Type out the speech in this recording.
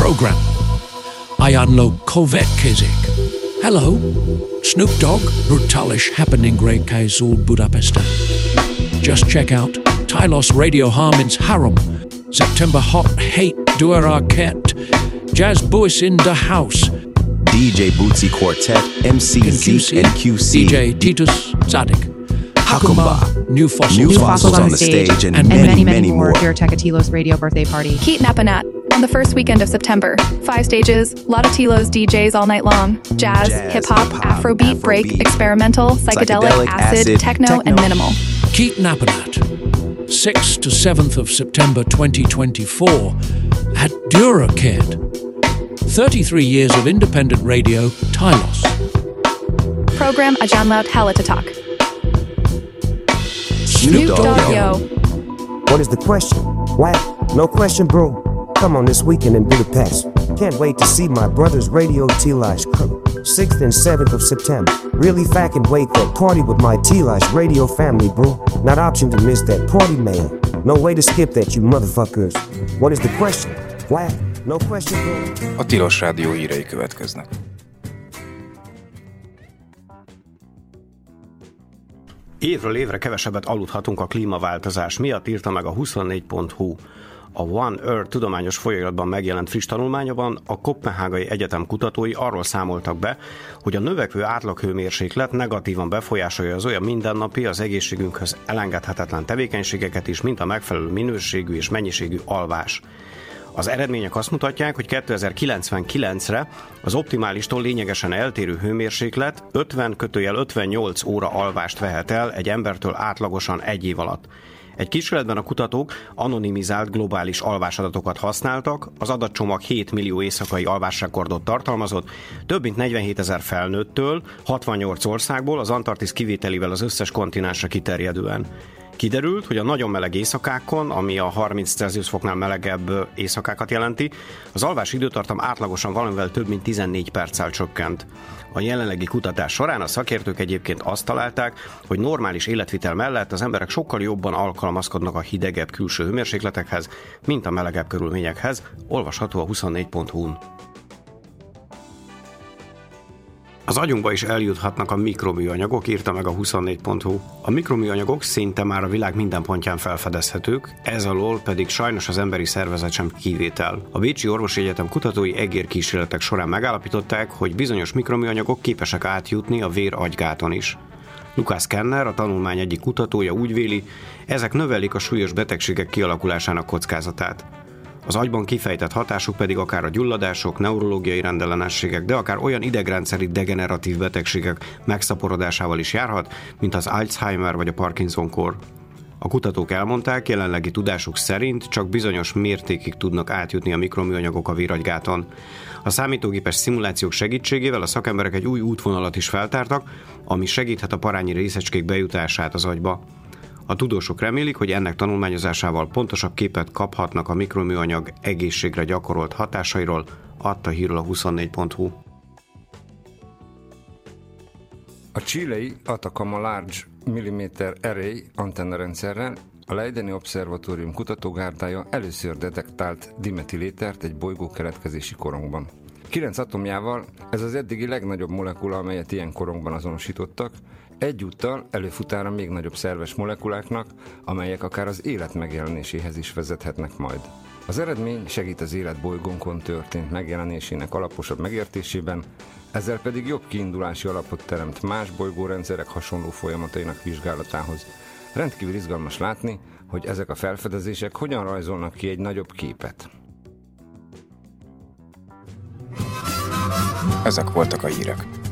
program. Ayanlo Következik. Hello, Snoop Dogg, brutalish happening great Kaisul Budapestan. Just check out Tylos Radio Harmin's Harum, September Hot Hate Duer Arquette, Jazz Boys in the House, DJ Bootsy Quartet, MC Zeke and QC, DJ Titus Zadig, Hakumba, New Fossils on the stage, and many more. Here at Tekatilos Radio birthday party. Keat Napanat on the first weekend of September. 5 stages, lot of Tilos DJs all night long. Jazz, hip-hop, Afrobeat, break, experimental, psychedelic, acid, techno, and minimal. Keat Napanat, 6th to 7th of September 2024 at Duraked. 33 years of independent radio, Tylos. Program Ajanlaut Halatatak. Snoop Dogg Yo. What is the question? Why? No question, bro. Come on this weekend in Budapest. Can't wait to see my brother's Radio T-Lish crew. 6th and 7th of September. Really fucking wait that party with my T-Lish radio family, bro. Not option to miss that party, man. No way to skip that, you motherfuckers. What is the question? Why? No question, bro. A Tilos Rádió hírei következnek. Évről évre kevesebbet aludhatunk a klímaváltozás miatt, írta meg a 24.hu. A One Earth tudományos folyóiratban megjelent friss tanulmányban a Koppenhágai Egyetem kutatói arról számoltak be, hogy a növekvő átlaghőmérséklet negatívan befolyásolja az olyan mindennapi, az egészségünkhöz elengedhetetlen tevékenységeket is, mint a megfelelő minőségű és mennyiségű alvás. Az eredmények azt mutatják, hogy 2099-re az optimálistól lényegesen eltérő hőmérséklet 50-58 óra alvást vehet el egy embertől átlagosan egy év alatt. Egy kísérletben a kutatók anonimizált globális alvásadatokat használtak, az adatcsomag 7 millió éjszakai alvásrekordot tartalmazott, több mint 47 000 felnőttől, 68 országból, az Antarktisz kivételével az összes kontinensre kiterjedően. Kiderült, hogy a nagyon meleg éjszakákon, ami a 30 Celsius foknál melegebb éjszakákat jelenti, az alvási időtartam átlagosan valamivel több mint 14 perccel csökkent. A jelenlegi kutatás során a szakértők egyébként azt találták, hogy normális életvitel mellett az emberek sokkal jobban alkalmazkodnak a hidegebb külső hőmérsékletekhez, mint a melegebb körülményekhez, olvasható a 24.hu-n. Az agyunkba is eljuthatnak a mikroműanyagok, írta meg a 24.hu. A mikroműanyagok szinte már a világ minden pontján felfedezhetők, ez alól pedig sajnos az emberi szervezet sem kivétel. A Bécsi Orvosi Egyetem kutatói egérkísérletek során megállapították, hogy bizonyos mikroműanyagok képesek átjutni a vér-agygáton is. Lukács Kenner, a tanulmány egyik kutatója úgy véli, ezek növelik a súlyos betegségek kialakulásának kockázatát. Az agyban kifejtett hatásuk pedig akár a gyulladások, neurológiai rendellenességek, de akár olyan idegrendszeri degeneratív betegségek megszaporodásával is járhat, mint az Alzheimer vagy a Parkinson-kór. A kutatók elmondták, jelenlegi tudásuk szerint csak bizonyos mértékig tudnak átjutni a mikroműanyagok a véragygáton. A számítógépes szimulációk segítségével a szakemberek egy új útvonalat is feltártak, ami segíthet a parányi részecskék bejutását az agyba. A tudósok remélik, hogy ennek tanulmányozásával pontosabb képet kaphatnak a mikroműanyag egészségre gyakorolt hatásairól, adta hírül a 24.hu. A chilei Atacama Large Millimeter Array antennarendszerrel a Leideni Obszervatórium kutatógárdája először detektált dimetilétert egy bolygó keletkezési korongban. 9 atomjával ez az eddigi legnagyobb molekula, amelyet ilyen korongban azonosítottak, egyúttal előfutára még nagyobb szerves molekuláknak, amelyek akár az élet megjelenéséhez is vezethetnek majd. Az eredmény segít az élet bolygónkon történt megjelenésének alaposabb megértésében, ezzel pedig jobb kiindulási alapot teremt más bolygórendszerek hasonló folyamatainak vizsgálatához. Rendkívül izgalmas látni, hogy ezek a felfedezések hogyan rajzolnak ki egy nagyobb képet. Ezek voltak a hírek.